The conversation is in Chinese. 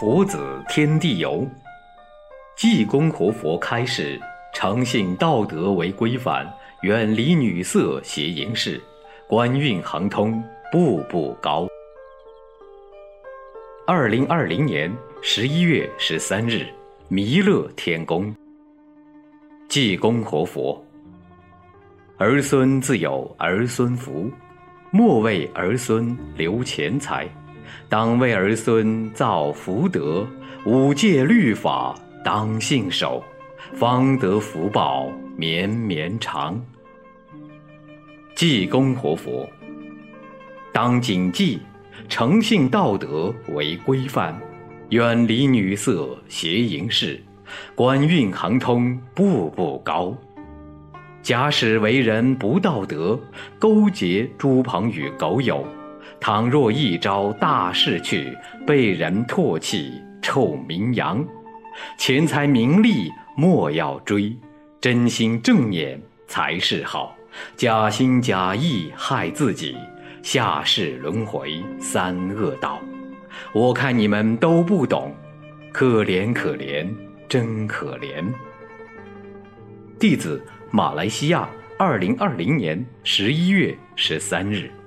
佛子天地游。济公活佛开示，诚信道德为规范，远离女色邪淫事，官运亨通，步步高。2020年11月13日，弥勒天宫。济公活佛，儿孙自有儿孙福，莫为儿孙留钱财，当为儿孙造福德，五戒律法当信守，方得福报绵绵长。济公活佛，当谨记诚信道德为规范，远离女色邪淫事，官运亨通，步步高。假使为人不道德，勾结猪朋与狗友，倘若一朝大事去，被人唾弃，臭名扬，钱财名利莫要追，真心正念才是好，假心假意害自己，下世轮回三恶道。我看你们都不懂，可怜可怜，真可怜。弟子马来西亚2020年11月13日。